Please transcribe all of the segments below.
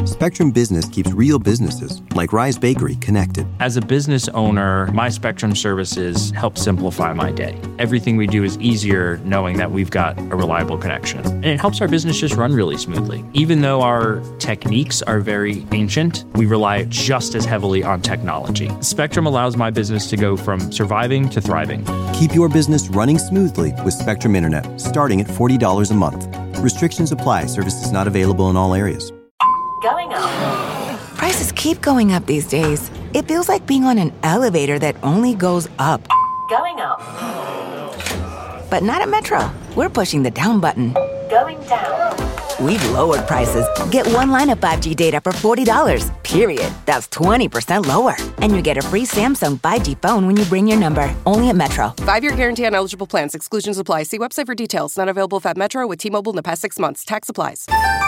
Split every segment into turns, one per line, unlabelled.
Spectrum Business keeps real businesses, like Rise Bakery, connected.
As a business owner, my Spectrum services help simplify my day. Everything we do is easier knowing that we've got a reliable connection. And it helps our business just run really smoothly. Even though our techniques are very ancient, we rely just as heavily on technology. Spectrum allows my business to go from surviving to thriving.
Keep your business running smoothly with Spectrum Internet, starting at $40 a month. Restrictions apply. Services not available in all areas.
Going up.
Prices keep going up these days. It feels like being on an elevator that only goes up.
Going up.
But not at Metro. We're pushing the down button.
Going down.
We've lowered prices. Get one line of 5G data for $40, period. That's 20% lower. And you get a free Samsung 5G phone when you bring your number. Only at Metro.
5-year guarantee on eligible plans. Exclusions apply. See website for details. Not available at Metro with T-Mobile in the past 6 months. Tax applies.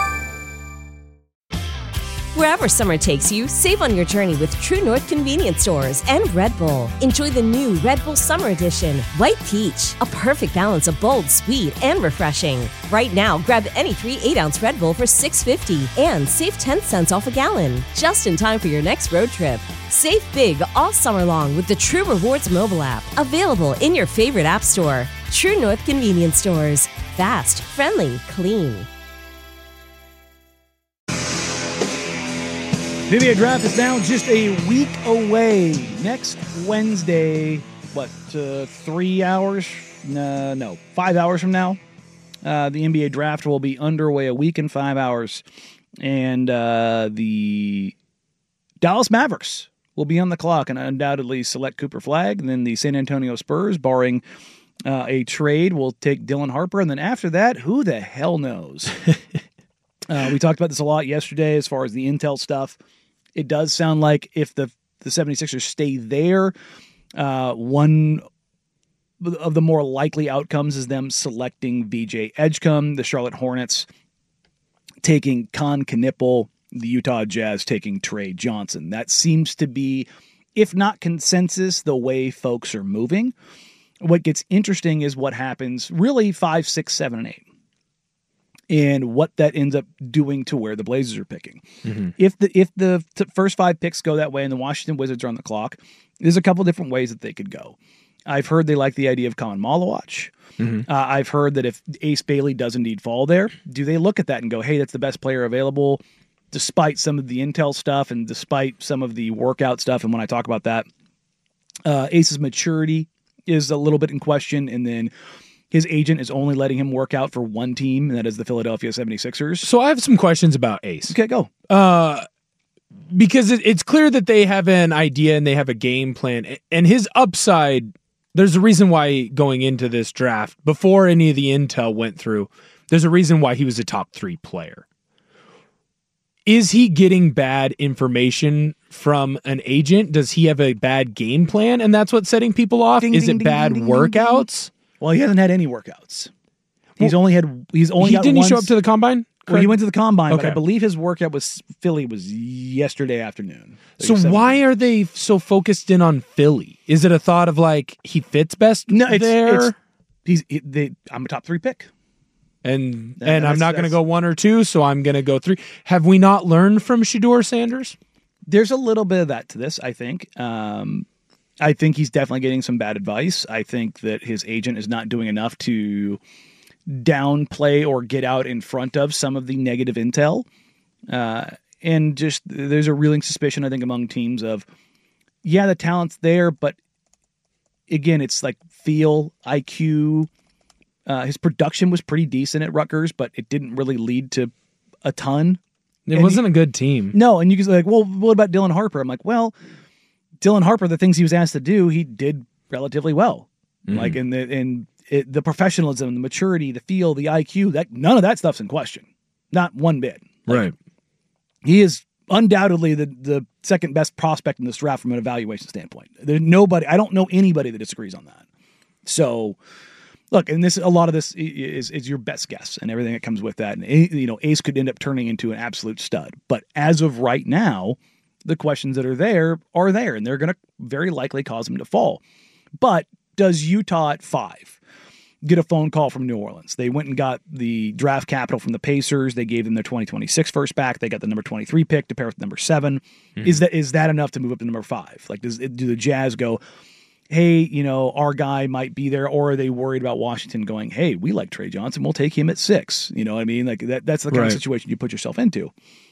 Wherever summer takes you, save on your journey with True North Convenience Stores and Red Bull. Enjoy the new Red Bull Summer Edition, White Peach, a perfect balance of bold, sweet, and refreshing. Right now, grab any 3 8-ounce Red Bull for $6.50 and save 10 cents off a gallon, just in time for your next road trip. Save big all summer long with the True Rewards mobile app, available in your favorite app store. True North Convenience Stores. Fast, friendly, clean.
The NBA draft is now just a week away. Next Wednesday, 3 hours? No, 5 hours from now. The NBA draft will be underway a week and 5 hours. And the Dallas Mavericks will be on the clock and undoubtedly select Cooper Flagg. And then the San Antonio Spurs, barring a trade, will take Dylan Harper. And then after that, who the hell knows? We talked about this a lot yesterday as far as the intel stuff. It does sound like if the 76ers stay there, one of the more likely outcomes is them selecting VJ Edgecombe, the Charlotte Hornets taking Con Knippel, the Utah Jazz taking Trey Johnson. That seems to be, if not consensus, the way folks are moving. What gets interesting is what happens really 5, 6, 7, and 8. And what that ends up doing to where the Blazers are picking. Mm-hmm. If the first 5 picks go that way and the Washington Wizards are on the clock, there's a couple different ways that they could go. I've heard they like the idea of Colin Malawach. Mm-hmm. I've heard that if Ace Bailey does indeed fall there, do they look at that and go, hey, that's the best player available, despite some of the intel stuff and despite some of the workout stuff? And when I talk about that, Ace's maturity is a little bit in question, and then his agent is only letting him work out for one team, and that is the Philadelphia 76ers.
So I have some questions about Ace.
Okay, go.
Because it's clear that they have an idea and they have a game plan. And his upside, there's a reason why going into this draft, before any of the intel went through, there's a reason why he was a top 3 player. Is he getting bad information from an agent? Does he have a bad game plan, and that's what's setting people off? Is it bad workouts?
Well, he hasn't had any workouts. Didn't
he show up to the combine?
Well, he went to the combine, but I believe his workout with Philly was yesterday afternoon.
So why are they so focused in on Philly? Is it a thought of like he fits best there?
I'm a top 3 pick.
And I'm not going to go 1 or 2, so I'm going to go 3. Have we not learned from Shedeur Sanders?
There's a little bit of that to this, I think. I think he's definitely getting some bad advice. I think that his agent is not doing enough to downplay or get out in front of some of the negative intel. And just there's a reeling suspicion, I think, among teams of, yeah, the talent's there, but again, it's like feel, IQ. His production was pretty decent at Rutgers, but it didn't really lead to a ton.
It wasn't a good team.
No, and you can say, like, well, what about Dylan Harper? I'm like, well, Dylan Harper, the things he was asked to do, he did relatively well. Mm-hmm. Like in the professionalism, the maturity, the feel, the IQ, that none of that stuff's in question. Not one bit. Like,
right.
He is undoubtedly the second best prospect in this draft from an evaluation standpoint. There's nobody, I don't know anybody that disagrees on that. So look, and a lot of this is your best guess and everything that comes with that. And Ace could end up turning into an absolute stud. But as of right now, the questions that are there, and they're going to very likely cause him to fall. But does Utah at 5? get a phone call from New Orleans. They went and got the draft capital from the Pacers. They gave them their 2026 first back. They got the number 23 pick to pair with number 7. Is that enough to move up to number 5? Like, do the Jazz go, hey, you know, our guy might be there, or are they worried about Washington going, hey, we like Trey Johnson, we'll take him at 6? You know what I mean? Like that's the kind of situation you put yourself into.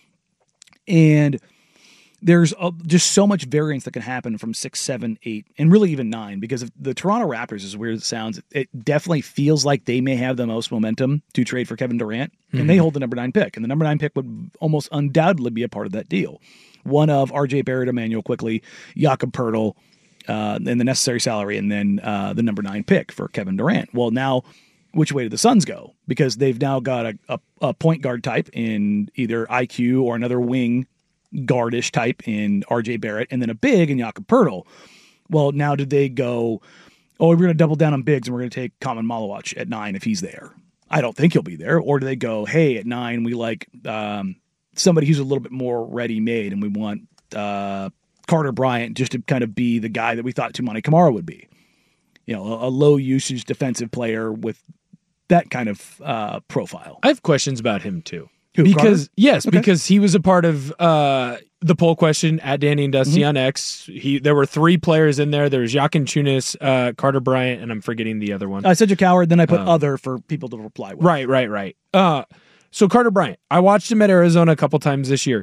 And there's just so much variance that can happen from 6, 7, 8, and really even 9, because of the Toronto Raptors, as weird as it sounds, it definitely feels like they may have the most momentum to trade for Kevin Durant, and they hold the number 9 pick. And the number 9 pick would almost undoubtedly be a part of that deal. One of RJ Barrett, Emmanuel Quickley, Jakob Poeltl, and the necessary salary, and then the number 9 pick for Kevin Durant. Well, now, which way do the Suns go? Because they've now got a point guard type in either IQ or another wing guardish type in RJ Barrett, and then a big in Jakob Poeltl. Well, now did they go, oh, we're going to double down on bigs and we're going to take Kaman Malawach at 9 if he's there? I don't think he'll be there. Or do they go, hey, at 9 we like somebody who's a little bit more ready-made, and we want Carter Bryant just to kind of be the guy that we thought Toumani Camara would be. You know, a low-usage defensive player with that kind of profile.
I have questions about him, too.
Who,
because
Carter?
yes,
Okay.
because he was a part of the poll question at Danny and Dusty on X. There were 3 players in there. There was Joaquin Tunis, Carter Bryant, and I'm forgetting the other one.
I said you're coward, then I put other for people to reply with.
Right. So Carter Bryant, I watched him at Arizona a couple times this year.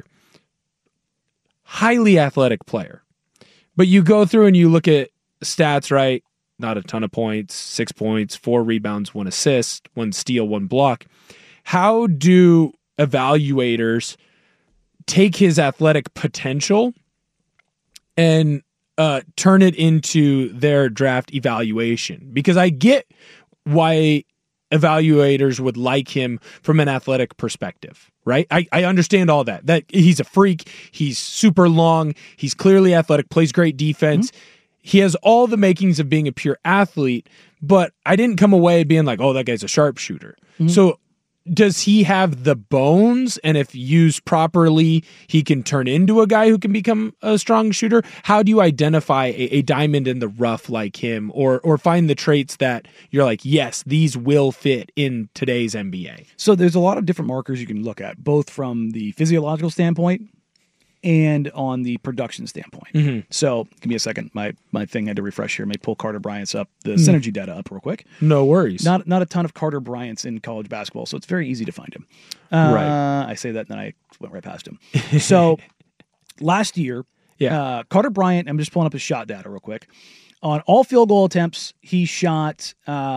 Highly athletic player. But you go through and you look at stats, right? Not a ton of points, 6 points, 4 rebounds, 1 assist, 1 steal, 1 block. How do evaluators take his athletic potential and turn it into their draft evaluation? Because I get why evaluators would like him from an athletic perspective, right? I understand all that he's a freak, he's super long, he's clearly athletic, plays great defense. He has all the makings of being a pure athlete, but I didn't come away being like, oh, that guy's a sharpshooter. So does he have the bones? And if used properly, he can turn into a guy who can become a strong shooter? How do you identify a diamond in the rough like him, or find the traits that you're like, yes, these will fit in today's NBA?
So there's a lot of different markers you can look at, both from the physiological standpoint and on the production standpoint. So give me a second. My thing had to refresh here. May pull Carter Bryant's up, the synergy data up real quick.
No worries.
Not a ton of Carter Bryant's in college basketball, so it's very easy to find him.
Right.
I say that and then I went right past him. So last year, Carter Bryant, I'm just pulling up his shot data real quick. On all field goal attempts, he shot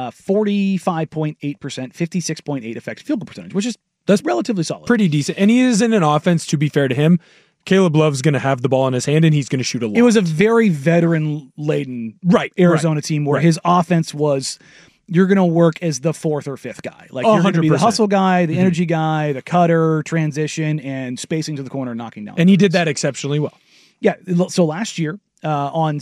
45.8%, 56.8 effective field goal percentage, which is that's relatively solid.
Pretty decent. And he is in an offense, to be fair to him, Caleb Love's going to have the ball in his hand and he's going to shoot a lot.
It was a very veteran-laden Arizona team where his offense was, you're going to work as the 4th or 5th guy. Like you're going to be the hustle guy, the energy guy, the cutter, transition, and spacing to the corner, knocking down.
And he did that exceptionally well.
Yeah. So last year, on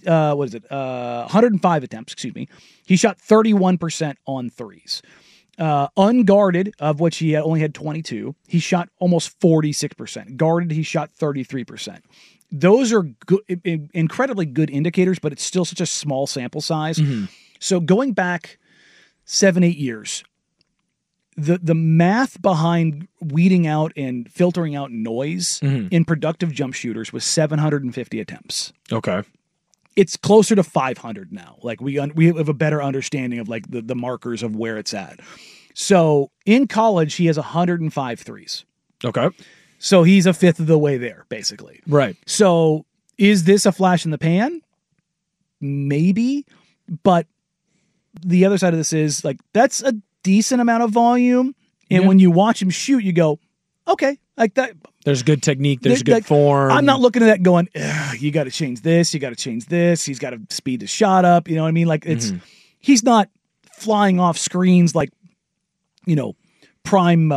105 attempts, he shot 31% on threes. Unguarded, of which he only had 22, he shot almost 46%. Guarded, he shot 33%. Those are good, incredibly good indicators, but it's still such a small sample size. So going back 7-8 years, the math behind weeding out and filtering out noise in productive jump shooters was 750 attempts.
Okay.
It's closer to 500 now. Like we have a better understanding of like the markers of where it's at. So in college, he has 105 threes.
Okay.
So he's a fifth of the way there, basically.
Right.
So is this a flash in the pan? Maybe. But the other side of this is like, that's a decent amount of volume. And when you watch him shoot, you go, okay, like that.
There's good technique. There's good form.
I'm not looking at that going, you got to change this. You got to change this. He's got to speed his shot up. You know what I mean? Like he's not flying off screens like, prime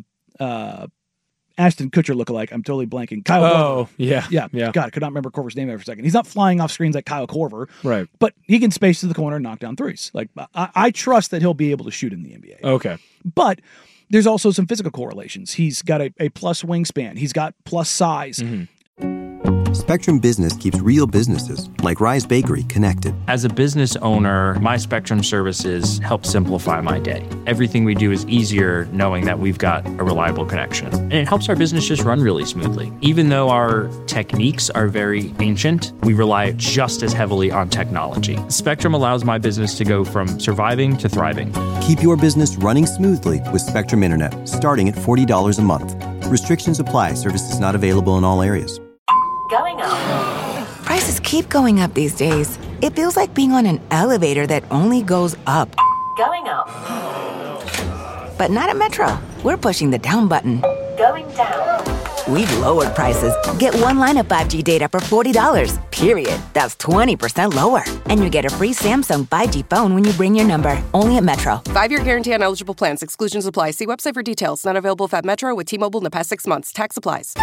Ashton Kutcher lookalike. I'm totally blanking. Kyle Korver.
Yeah.
God, I could not remember Korver's name for a second. He's not flying off screens like Kyle Korver.
Right.
But he can space to the corner and knock down threes. Like I trust that he'll be able to shoot in the NBA.
Okay.
But there's also some physical correlations. He's got a plus wingspan. He's got plus size.
Spectrum Business keeps real businesses, like Rise Bakery, connected.
As a business owner, my Spectrum services help simplify my day. Everything we do is easier knowing that we've got a reliable connection. And it helps our business just run really smoothly. Even though our techniques are very ancient, we rely just as heavily on technology. Spectrum allows my business to go from surviving to thriving.
Keep your business running smoothly with Spectrum Internet, starting at $40 a month. Restrictions apply. Services not available in all areas.
Going up.
Prices keep going up these days. It feels like being on an elevator that only goes up.
Going up.
But not at Metro. We're pushing the down button.
Going down.
We've lowered prices. Get one line of 5G data for $40, period. That's 20% lower. And you get a free Samsung 5G phone when you bring your number. Only at Metro.
5-year guarantee on eligible plans. Exclusions apply. See website for details. Not available at Metro with T-Mobile in the past 6 months. Tax applies.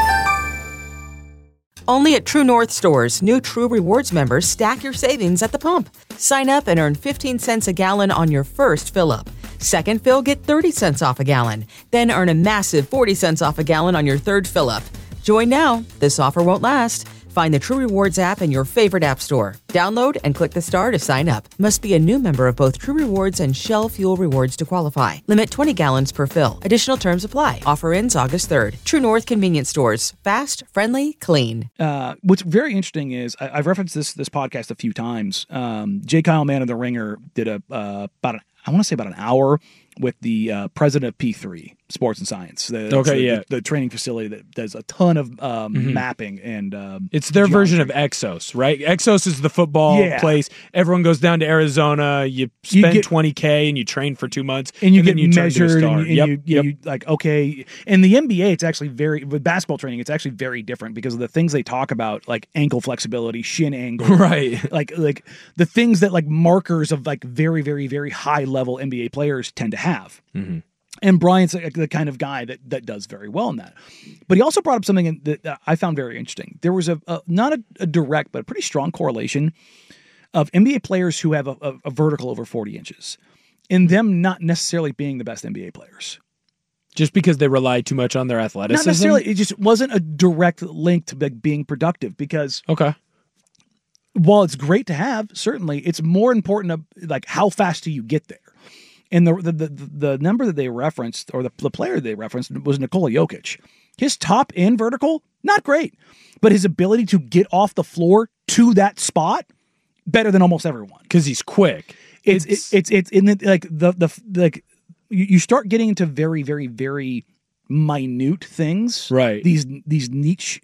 Only at True North stores, new True Rewards members stack your savings at the pump. Sign up and earn 15 cents a gallon on your first fill-up. Second fill, get 30 cents off a gallon. Then earn a massive 40 cents off a gallon on your third fill-up. Join now. This offer won't last. Find the True Rewards app in your favorite app store. Download and click the star to sign up. Must be a new member of both True Rewards and Shell Fuel Rewards to qualify. Limit 20 gallons per fill. Additional terms apply. Offer ends August 3rd. True North Convenience Stores. Fast, friendly, clean.
What's very interesting is I've referenced this podcast a few times. J. Kyle Mann of The Ringer did about an hour with the president of P3 Sports and Science. The training facility that does a ton of mapping and
it's their version of Exos, right? Exos is the football place. Everyone goes down to Arizona. You spend $20K and you train for 2 months,
and you get
then you
measured.
Turn to a star.
You like okay. In the NBA, it's actually with basketball training, it's actually very different because of the things they talk about, like ankle flexibility, shin angle,
right?
Like the things that like markers of like very, very, very high level NBA players tend to have.
Mm-hmm.
And Bryant's the kind of guy that does very well in that. But he also brought up something that I found very interesting. There was not a direct, but a pretty strong correlation of NBA players who have a vertical over 40 inches and them not necessarily being the best NBA players.
Just because they rely too much on their athleticism?
Not necessarily. It just wasn't a direct link to like being productive because while it's great to have, certainly, it's more important to like how fast do you get there? And the number that they referenced, or the player they referenced, was Nikola Jokic. His top end vertical, not great, but his ability to get off the floor to that spot, better than almost everyone
because he's quick.
It's in the you start getting into very, very, very minute things,
right?
These niche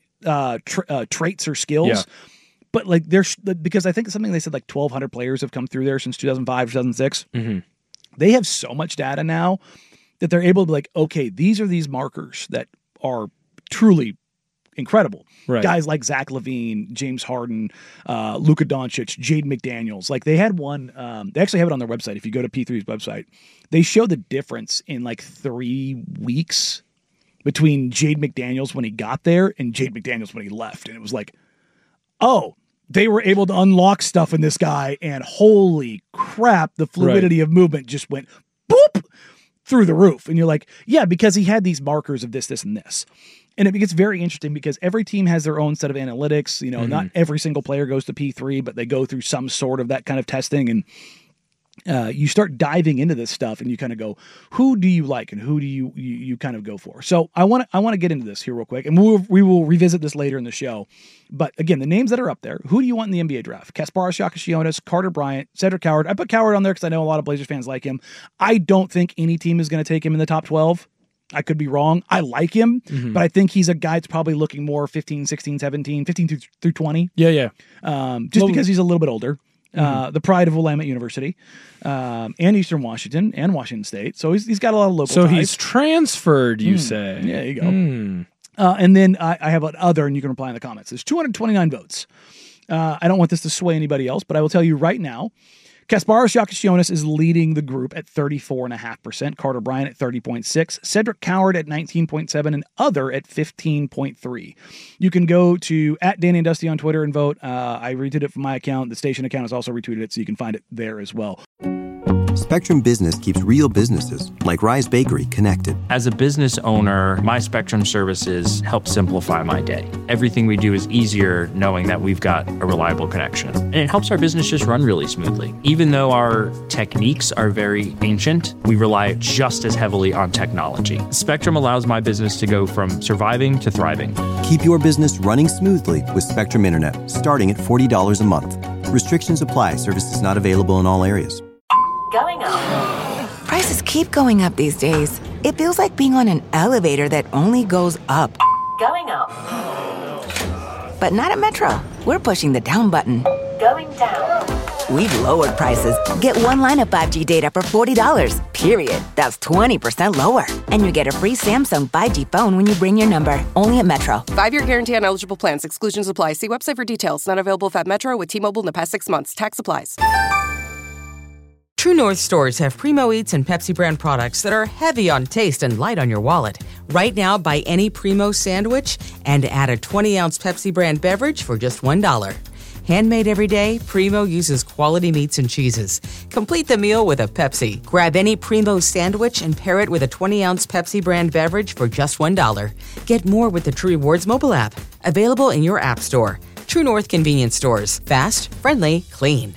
traits or skills.
Yeah.
But like because I think something they said like 1,200 players have come through there since 2005, 2006.
Mm-hmm.
They have so much data now that they're able to be like, okay, these are these markers that are truly incredible.
Right.
Guys like Zach LaVine, James Harden, Luka Doncic, Jaden McDaniels. Like they had one, they actually have it on their website. If you go to P3's website, they show the difference in like 3 weeks between Jaden McDaniels when he got there and Jaden McDaniels when he left. And it was like, oh, they were able to unlock stuff in this guy, and holy crap, the fluidity of movement just went boop through the roof. And you're like, yeah, because he had these markers of this, and this. And it gets very interesting because every team has their own set of analytics. You know, not every single player goes to P3, but they go through some sort of that kind of testing. And you start diving into this stuff and you kind of go, who do you like and who do you kind of go for? So I want to get into this here real quick, and we will revisit this later in the show. But again, the names that are up there, who do you want in the NBA draft? Kasparas Giannis, Carter Bryant, Cedric Howard. I put Howard on there because I know a lot of Blazers fans like him. I don't think any team is going to take him in the top 12. I could be wrong. I like him, but I think he's a guy that's probably looking more 15, 16, 17, 15 through 20.
Yeah.
Just because he's a little bit older. The pride of Willamette University, and Eastern Washington, and Washington State. So he's got a lot of local ties.
He's transferred, you say?
Yeah, there you go. And then I have an other, and you can reply in the comments. There's 229 votes. I don't want this to sway anybody else, but I will tell you right now, Kasparas Giannis is leading the group at 34.5%, Carter Bryant at 30.6%, Cedric Howard at 19.7%, and other at 15.3%. You can go to @Danny and Dusty on Twitter and vote. I retweeted it from my account. The station account has also retweeted it, so you can find it there as well.
Spectrum Business keeps real businesses, like Rise Bakery, connected.
As a business owner, my Spectrum services help simplify my day. Everything we do is easier knowing that we've got a reliable connection. And it helps our business just run really smoothly. Even though our techniques are very ancient, we rely just as heavily on technology. Spectrum allows my business to go from surviving to thriving.
Keep your business running smoothly with Spectrum Internet, starting at $40 a month. Restrictions apply. Services not available in all areas.
Going up.
Prices keep going up these days. It feels like being on an elevator that only goes up.
Going up.
But not at Metro. We're pushing the down button.
Going down.
We've lowered prices. Get one line of 5G data for $40, period. That's 20% lower. And you get a free Samsung 5G phone when you bring your number. Only at Metro.
5-year guarantee on eligible plans. Exclusions apply. See website for details. Not available at Metro with T-Mobile in the past 6 months. Tax applies.
True North stores have Primo Eats and Pepsi brand products that are heavy on taste and light on your wallet. Right now, buy any Primo sandwich and add a 20-ounce Pepsi brand beverage for just $1. Handmade every day, Primo uses quality meats and cheeses. Complete the meal with a Pepsi. Grab any Primo sandwich and pair it with a 20-ounce Pepsi brand beverage for just $1. Get more with the True Rewards mobile app. Available in your app store. True North convenience stores. Fast, friendly, clean.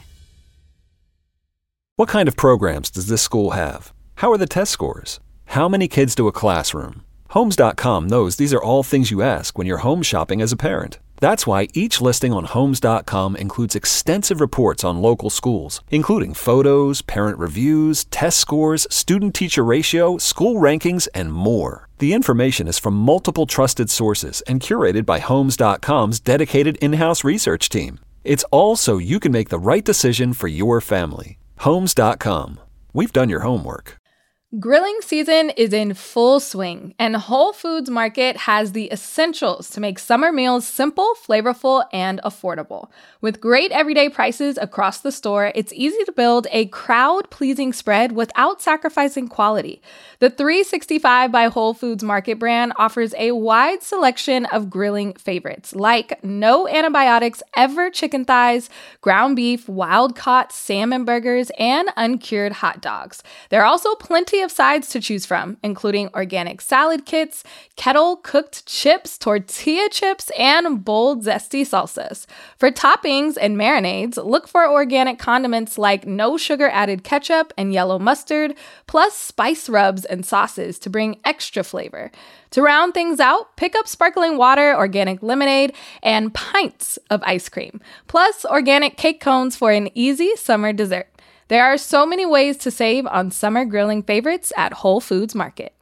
What kind of programs does this school have? How are the test scores? How many kids do a classroom? Homes.com knows these are all things you ask when you're home shopping as a parent. That's why each listing on Homes.com includes extensive reports on local schools, including photos, parent reviews, test scores, student-teacher ratio, school rankings, and more. The information is from multiple trusted sources and curated by Homes.com's dedicated in-house research team. It's all so you can make the right decision for your family. Homes.com. We've done your homework.
Grilling season is in full swing, and Whole Foods Market has the essentials to make summer meals simple, flavorful, and affordable. With great everyday prices across the store, it's easy to build a crowd-pleasing spread without sacrificing quality. The 365 by Whole Foods Market brand offers a wide selection of grilling favorites, like no antibiotics ever chicken thighs, ground beef, wild-caught salmon burgers, and uncured hot dogs. There are also plenty of sides to choose from, including organic salad kits, kettle-cooked chips, tortilla chips, and bold, zesty salsas. For toppings and marinades, look for organic condiments like no sugar-added ketchup and yellow mustard, plus spice rubs and sauces to bring extra flavor. To round things out, pick up sparkling water, organic lemonade, and pints of ice cream, plus organic cake cones for an easy summer dessert. There are so many ways to save on summer grilling favorites at Whole Foods Market.